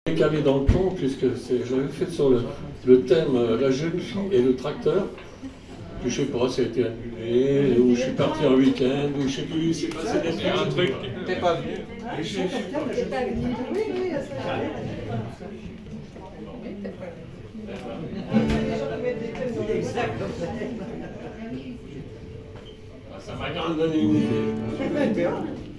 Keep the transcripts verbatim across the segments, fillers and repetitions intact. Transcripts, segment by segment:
calé dans le ton, puisque j'avais fait sur le, le thème euh, la jeune fille et le tracteur. Puis je sais pas, ça a été annulé, ou je suis parti en week-end, ou je sais plus, c'est passé des trucs. Un truc, t'es pas venu. T'es pas venu. Oui, oui, ça va. Ça m'a quand même donné une idée.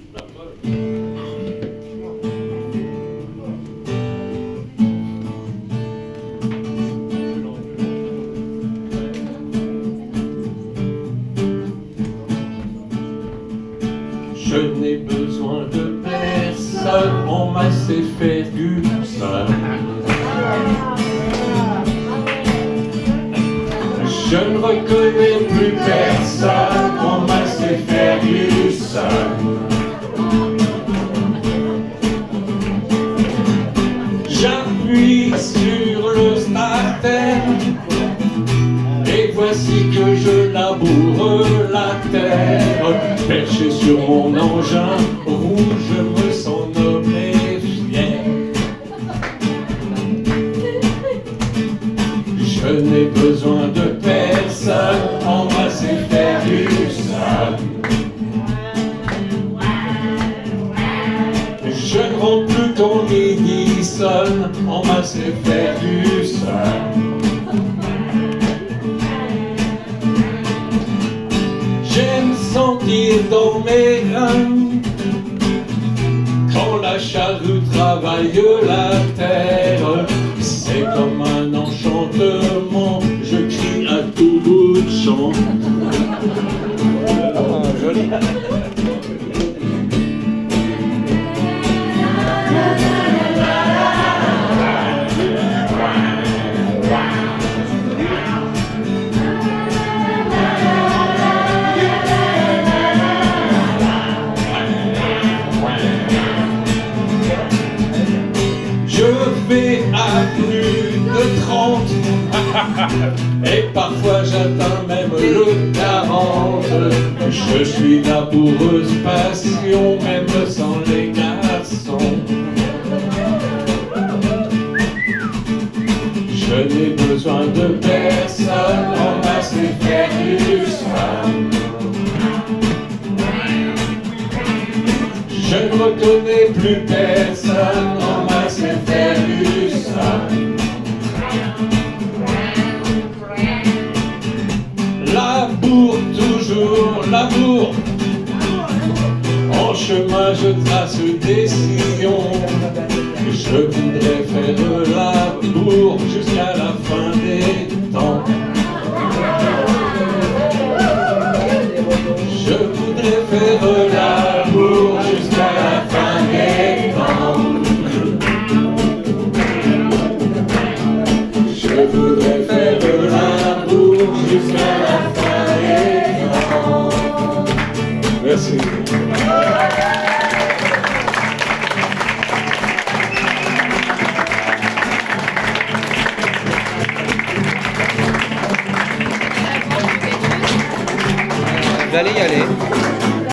Je n'ai besoin de personne, on m'a assez fait du seul. Je ne reconnais plus personne, on m'a assez fait du seul. J'appuie sur le starter, et voici que je laboure la terre. Perché sur mon engin rouge, je me sens noble et fier. Je n'ai besoin de personne, on m'a sait faire du sol. Je ne rentre plus ton midi sonne, on m'a sait faire du sol. J'aime sentir dans mes reins quand la charrue travaille la terre. C'est comme un enchantement, je crie à tout bout de champ. Oh, joli. À plus de trente et parfois j'atteins même le quarante. Je suis laboureuse passion, même sans les garçons. Je n'ai besoin de personne, on m'a sait faire du soin. Je ne reconnais plus personne, on m'a sait faire du sol. Labour, toujours labour. En chemin je trace des sillons. Je voudrais faire labour jusqu'à la fin des temps. Je voudrais faire labour jusqu'à la fin des temps. Je voudrais faire labour jusqu'à la fin des temps. Merci. Vous allez y aller.